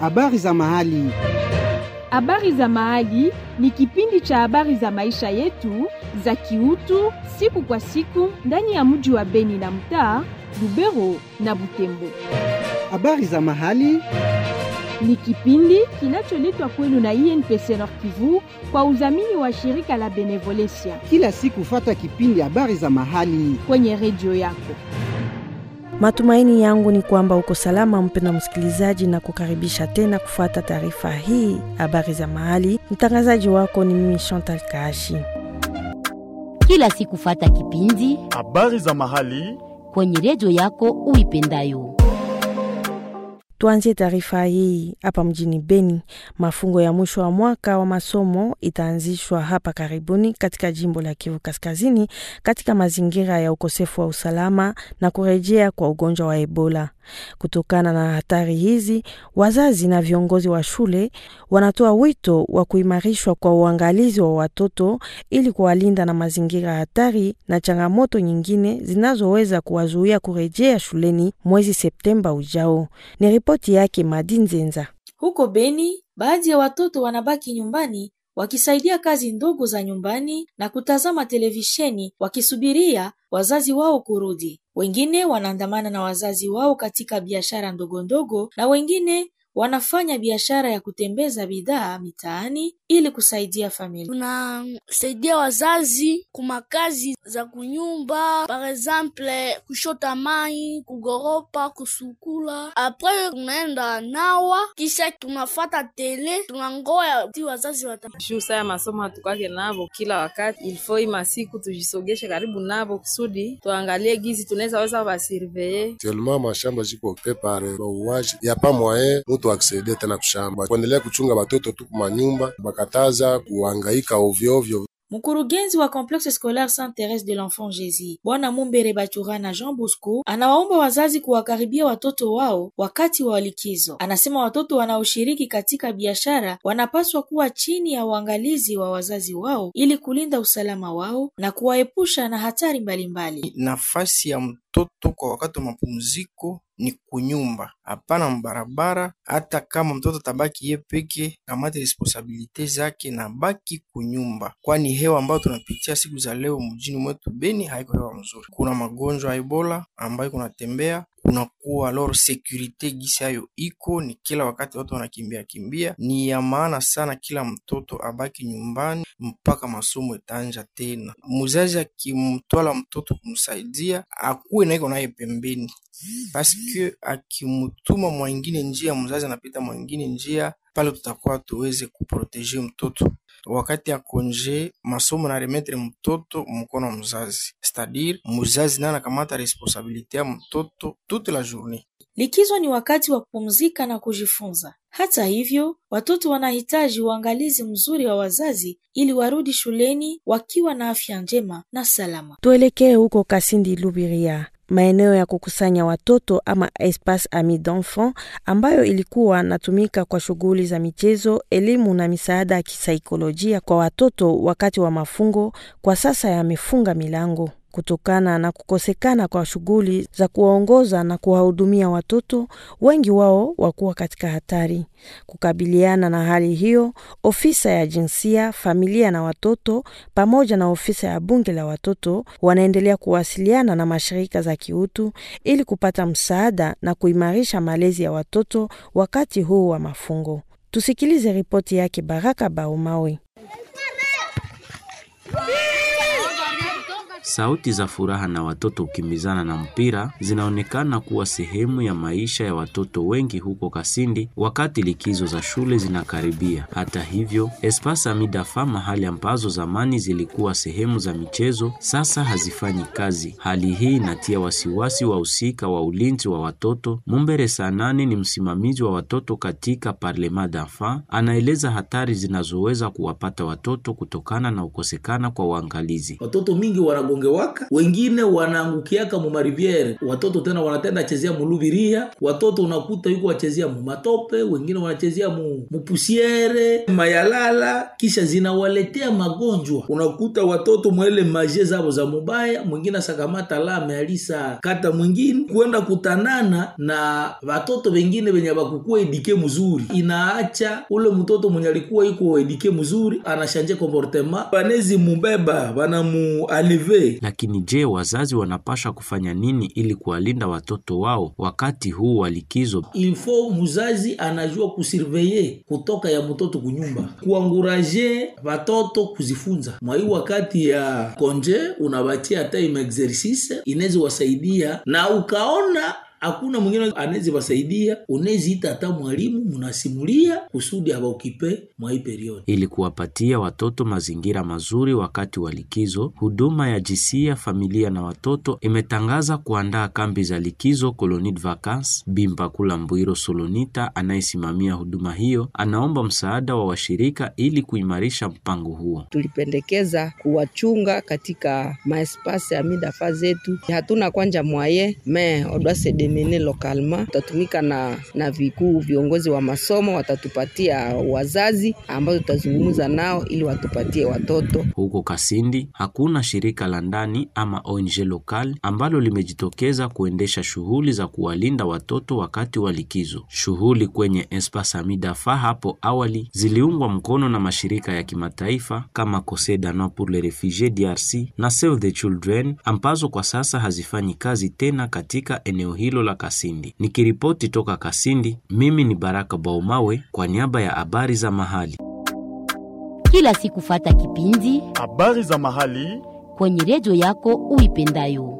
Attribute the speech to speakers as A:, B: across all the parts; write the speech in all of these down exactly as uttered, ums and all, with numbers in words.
A: Habari za mahali.
B: Habari za mahali ni kipindi cha habari za maisha yetu za kiutu siku kwa siku ndani ya mji wa Beni na mtaa Lubero na Butembo.
A: Habari za mahali
B: ni kipindi kinacholetwa kwenu na I N P C Nord Kivu kwa udhamini wa shirika la Benevolencia.
A: Kila siku fata kipindi habari za mahali
B: kwenye redio yako.
C: Matumaini yangu ni kwamba uko salama mpenda msikilizaji, na kukaribisha tena kufuata taarifa hii habari za mahali. Mtangazaji wako ni mimi Chantal Kashi.
D: Kila siku fata kipindi
E: habari za mahali
D: kwenye redio yako uipendayo.
C: Tuanze taarifa hii hapa mjini Beni. Mafungo ya mwisho wa mwaka wa masomo itaanzishwa hapa karibuni katika jimbo la Kivu Kaskazini katika mazingira ya ukosefu wa usalama na kurejea kwa ugonjwa wa Ebola. Kutokana na hatari hizi, wazazi na viongozi wa shule wanatoa wito wa kuimarishwa kwa uangalizi wa watoto ili kuwalinda na mazingira hatari na changamoto nyingine zinazoweza kuwazuia kurejea shuleni mwezi Septemba ujao. Ni ripoti yake Madinzenza.
F: Huko Beni, baadhi ya watoto wanabaki nyumbani wakisaidia kazi ndogo za nyumbani na kutazama televisheni wakisubiria wazazi wao kurudi. Wengine wanaandamana na wazazi wao katika biashara ndogo ndogo, na wengine wanafanya biashara ya kutembeza bidhaa mitaani ili kusaidia familia.
G: Tunasaidia wazazi kuma kazi za kunyumba, par exemple kushota mai, kugoropa, kusukula. Apres tunaenda nawa, kisha tunafata tele, tunangoya ti wazazi wata.
H: Shusa ya masomo hatukake nabo kila wakati. Ilfo ima siku tujisogeshe karibu nabo kusudi tuangalie gizi tunaweza weza wasurveiller.
I: Tellement mashamba ziko prepare ba uwaji ya pa moyen mtu akisaidia tena kushamba. Kuendelea kuchunga watoto tu kwa nyumba, bakataza kuhangaika ovyo ovyo.
F: Mkurugenzi wa Complexe Scolaire Sainte-Thérèse de l'Enfant Jésus, Bwana Mumbere Baturana Jean Bosco, anawaomba wazazi kuwakaribia watoto wao wakati wa likizo. Anasema watoto wanaoshiriki katika biashara wanapaswa kuwa chini ya uangalizi wa wazazi wao ili kulinda usalama wao na kuwaepusha na hatari mbalimbali.
J: Nafasi ya mtoto kwa wakati wa mapumziko ni kunyumba, hapana mbarabara. Hata kama mtoto tabaki ye peke, kamata responsabilite zake na baki kunyumba, kwani hewa ambayo tunapitia siku za leo mjini mwetu Beni haiko hewa nzuri. Kuna magonjwa ya Ebola ambayo kunatembea, kuna kuwa lor securite gisi hayo iko ni kila wakati watu wanakimbia kimbia. Ni ya maana sana kila mtoto abaki nyumbani mpaka masomo itaanza tena. Mzazi akimtola mtoto kumsaidia akuwe na iko naye pembeni, paske akimutuma mwingine njia, mzazi anapita mwingine njia, pale tutakuwa tuweze kuprotege mtoto. Wakati ya konje masomo na remetre mtoto mkono wa mzazi, c'est-à-dire mzazi nana kamata responsabilite ya mtoto toute la journée.
F: Likizo ni wakati wa kupumzika na kujifunza. Hata hivyo, watoto wanahitaji uangalizi mzuri wa wazazi ili warudi shuleni wakiwa na afya njema na salama.
C: Tuelekee huko Kasindi Lubiria, maeneo ya kukusanya watoto ama Espace Ami d'Enfants, ambayo ilikuwa natumika kwa shughuli za michezo, elimu na misaada ya kisaikolojia kwa watoto wakati wa mafungo, kwa sasa yamefunga milango kutokana na kukosekana kwa shughuli za kuwaongoza na kuwahudumia watoto. Wengi wao wakuwa katika hatari. Kukabiliana na hali hiyo, ofisa ya jinsia, familia na watoto pamoja na ofisa ya bunge la watoto wanaendelea kuwasiliana na mashirika za kiutu ili kupata msaada na kuimarisha malezi ya watoto wakati huu wa mafungo. Tusikilize ripoti yake Baraka Baumawe.
K: Sauti za furaha na watoto ukimbizana na mpira zinaonekana kuwa sehemu ya maisha ya watoto wengi huko Kasindi wakati likizo za shule zinakaribia. Hata hivyo, Espace Ami d'Enfants, mahali ambazo zamani zilikuwa sehemu za michezo, sasa hazifanyi kazi. Hali hii inatia wasiwasi wa usika wa ulinzi wa watoto. Mumbere Sanane ni msimamizi wa watoto katika Parlement d'Enfants, anaeleza hatari zinazoweza kuwapata watoto kutokana na ukosekana kwa uangalizi.
L: Watoto mingi wana
E: wanagongewaka, wengine wanaangukiaka mu mariviere, watoto tena wanatenda chezea mulubiria, watoto unakuta yuko wachezea mu matope, wengine wanachezea mu mupusiere, mayalala, kisha zinawaletea magonjwa. Unakuta watoto mwele maje zabo za mubaya, mwingine sakamata lame alisa kata, mwingine kuenda kutanana na watoto wengine wenye bakukua edike mzuri, inaacha ule mtoto mwenye alikuwa yuko edike mzuri anashanje comportement, banezi mubeba bana mu alive.
K: Lakini je, wazazi wanapasha kufanya nini ili kuwalinda watoto wao wakati huu wa likizo?
E: Ilfo mzazi anajua kusurveiller kutoka ya mtoto kunyumba, kuanguraje watoto kuzifunza. Mwai wakati ya konje unabatia hata im exercice inaweza wasaidia, na ukaona hakuna mwingine anaweza wasaidia, unaweza ita hata mwalimu mnasimulia kusudi haba ukipe mwa hii period.
K: Ili kuwapatia watoto mazingira mazuri wakati wa likizo, huduma ya jinsia, familia na watoto imetangaza kuandaa kambi za likizo Colonie de Vacances. Bimbakula Mbwiro Solonita anayesimamia huduma hiyo anaomba msaada wa washirika ili kuimarisha mpango huo.
L: Tulipendekeza kuwachunga katika maespasi ya midafa zetu. Hatuna kwanja mwaye me odwase demene lokalma, tutatumika na na vikuu viongozi wa masomo, watatupatia wazazi ambao tutazungumza nao ili watupatie watoto.
K: Huko Kasindi hakuna shirika la ndani ama O N G lokal ambalo limejitokeza kuendesha shughuli za kuwalinda watoto wakati wa likizo. Shughuli kwenye Espace Amidafa hapo awali ziliungwa mkono na mashirika ya kimataifa kama Conseil d'Annonce pour les Réfugiés D R C na Save the Children, ambazo kwa sasa hazifanyi kazi tena katika eneo hilo la Kasindi. Nikiripoti toka Kasindi, mimi ni Baraka Baumawe kwa niaba ya habari za mahali.
D: Kila siku fata kipindi
M: habari za mahali
D: kwenye redio yako uipendayo.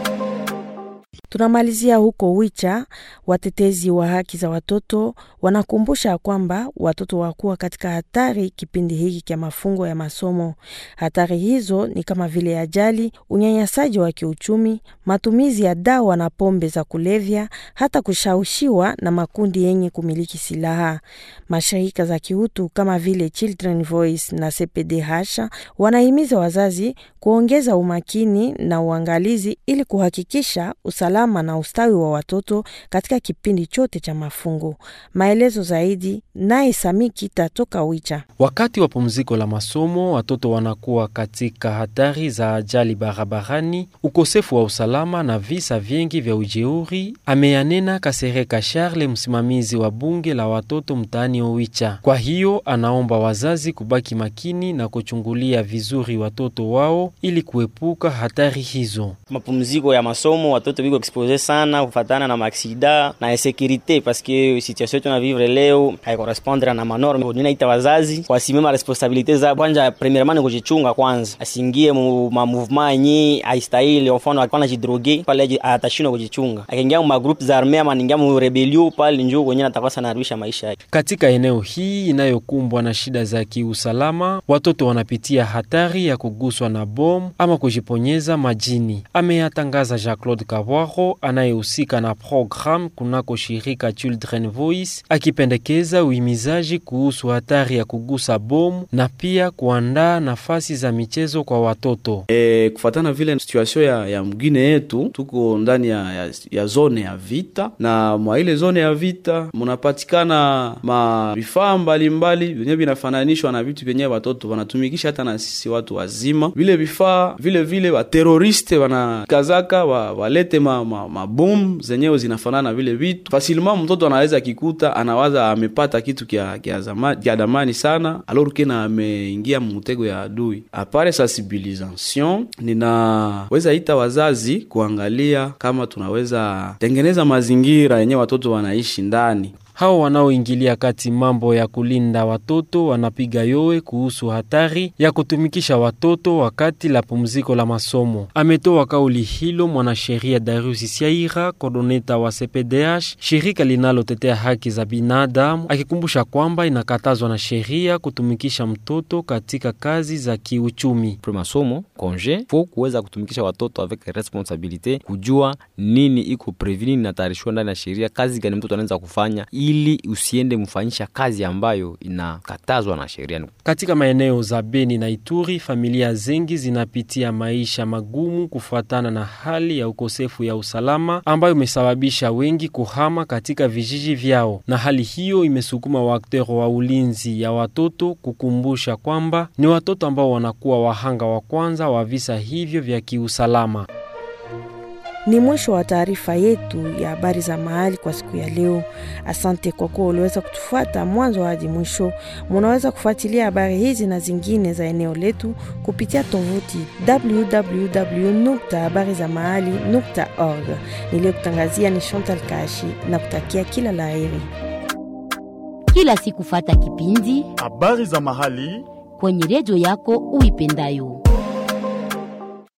C: Tunamalizia huko Wicha. Watetezi wa haki za watoto wanakumbusha kwamba watoto wakuwa katika hatari kipindi hiki kia mafungo ya masomo. Hatari hizo ni kama vile ajali, unyanyasaji wa kiuchumi, matumizi ya dawa na pombe za kulevya, hata kushawishiwa na makundi yenye kumiliki silaha. Mashirika za kiutu kama vile Children Voice na C P D H wanahimiza wazazi kuongeza umakini na uangalizi ili kuhakikisha usalama na ustawi wa watoto katika kipindi chote cha mafungo. Maelezo zaidi naye Samiki tatoka Wicha.
N: Wakati wa pumziko la masomo, watoto wanakuwa katika hatari za ajali barabarani, ukosefu wa usalama na visa vingi vya ujeuri, ameyanena Kasereka Charles, msimamizi wa bunge la watoto mtaani Wicha. Kwa hiyo anaomba wazazi kubaki makini na kuchungulia vizuri watoto wao ili kuepuka hatari hizo.
O: Mapumziko ya masomo watoto biko expose sana kufatana na maksida na insécurité, parce que situation tuna vivre leo hai correspondre na manorme. Ninaita wazazi wasimama responsabilité za kwanza, premièrement kujichunga kwanza, asingie mu ma mouvement yenye haistahili. Mfano akana jidroge pale atashindwa kujichunga, akaingia mu group za armée ama ningia mu rebellion pale, njoo kwenye atakosa narudisha maisha yake.
N: Katika eneo hii inayokumbwa na shida za kiusalama, watoto wanapitia hatari ya kuguswa na bomu ama kujiponyeza majini. Ameyatangaza Jean-Claude Kabwaro anayehusika na program kunako shirika Children Voice, akipendekeza uhimizaji kuhusu hatari ya kugusa bomu na pia kuandaa nafasi za michezo kwa watoto.
P: E, kufatana vile situation ya, ya mgine yetu, tuko ndani ya, ya, ya zone ya vita, na mwa ile zone ya vita munapatikana ma vifaa mbalimbali vyenye vinafananishwa na vitu vyenye watoto wanatumikisha hata na sisi watu wazima. Vile vifaa vile vile wa teroriste wanakazaka wa, walete ma, ma, ma bomu zenyewe zinafanana vile vitu. Facilement mtoto anaweza kikuta anawaza amepata kitu kia kia zamani kia damani sana, alors que na ameingia mtego ya adui. Apare sensibilisation, ninaweza ita wazazi kuangalia kama tunaweza tengeneza mazingira yenye watoto wanaishi ndani.
N: Hao wanaoingilia kati mambo ya kulinda watoto wanapiga yowe kuhusu hatari ya kutumikisha watoto wakati la pumziko la masomo. Ametoa kauli hilo mwanasheria Darius Siaira, coordinator wa C P D H, shirika linalotetea haki za binadamu, akikumbusha kwamba inakatazwa na sheria kutumikisha mtoto katika kazi za kiuchumi.
Q: Kwa masomo konje fo kuweza kutumikisha watoto avec responsabilité, kujua nini iko prevenir na tarishwa ndani ya sheria, kazi gani mtoto anaweza kufanya ili usiende mfanyisha kazi ambayo inakatazwa na sheria.
N: Katika maeneo za Beni na Ituri, familia zengi zinapitia maisha magumu kufuatana na hali ya ukosefu ya usalama ambayo imesababisha wengi kuhama katika vijiji vyao, na hali hiyo imesukuma waktero wa ulinzi ya watoto kukumbusha kwamba ni watoto ambao wanakuwa wahanga wa kwanza wa visa hivyo vya kiusalama.
C: Ni mwisho wa taarifa yetu ya habari za mahali kwa siku ya leo. Asante kwa kuwa uliweza kutufuata mwanzo hadi mwisho. Munaweza kufuatilia habari hizi na zingine za eneo letu kupitia tovuti w w w nukta habari za mahali nukta org. Niliyokutangazia ni Chantal Kashi na kutakia kila laheri.
D: Kila siku fata kipindi
M: habari za mahali
D: kwenye redio yako uipendayo.